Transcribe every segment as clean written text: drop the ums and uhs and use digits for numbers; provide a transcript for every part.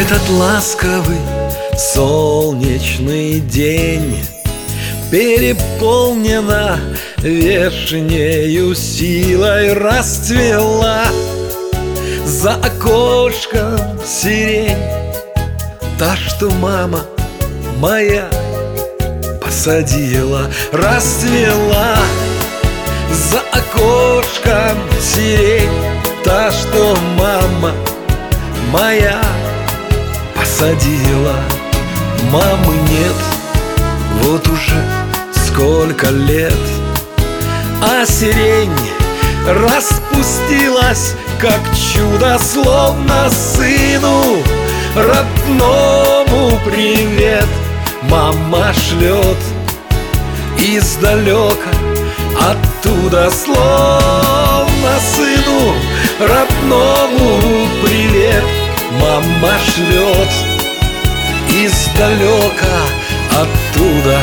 этот ласковый солнечный день переполнена вешнею силой расцвела. За окошком сирень, та, что мама моя посадила, расцвела. За окошком сирень, та, что мама моя посадила. Мамы нет вот уже сколько лет, а сирень распустилась, как чудо, словно сыну родному привет мама шлет издалека, оттуда, словно сыну родному привет мама шлет издалека, оттуда.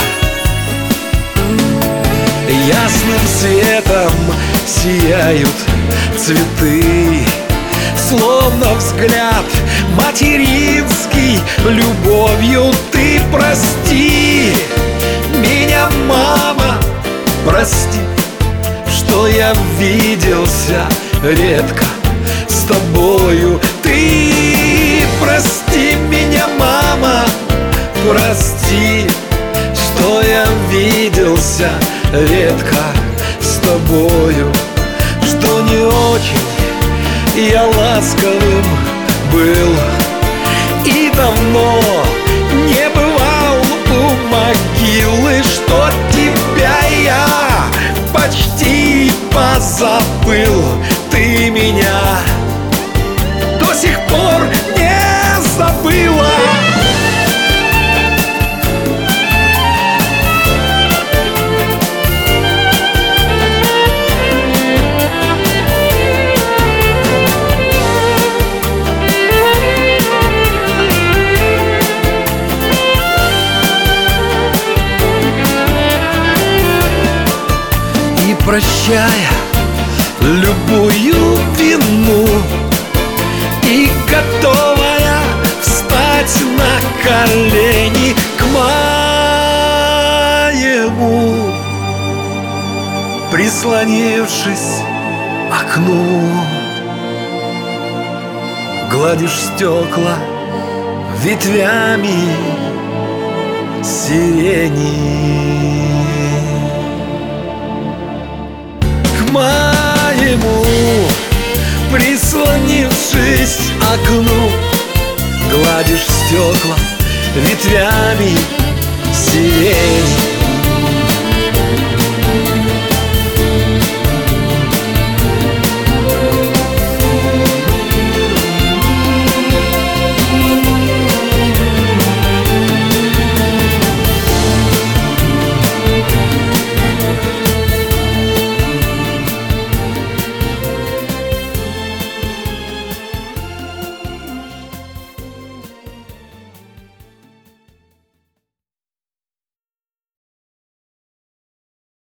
Ясным светом сияют цветы, словно взгляд материнский. Любовью ты прости меня, мама, прости, что я виделся редко с тобою. Ты прости меня, мама, прости, что я виделся редко с тобою, что не очень я ласковым был и давно не бывал у могилы, что тебя я почти позабыл. Ты меня до сих пор не забыла. Прощая любую вину и готовая встать на колени к моему, прислонившись к окну, гладишь стекла ветвями сирени. Моему, прислонившись к окну, гладишь стекла ветвями сирени.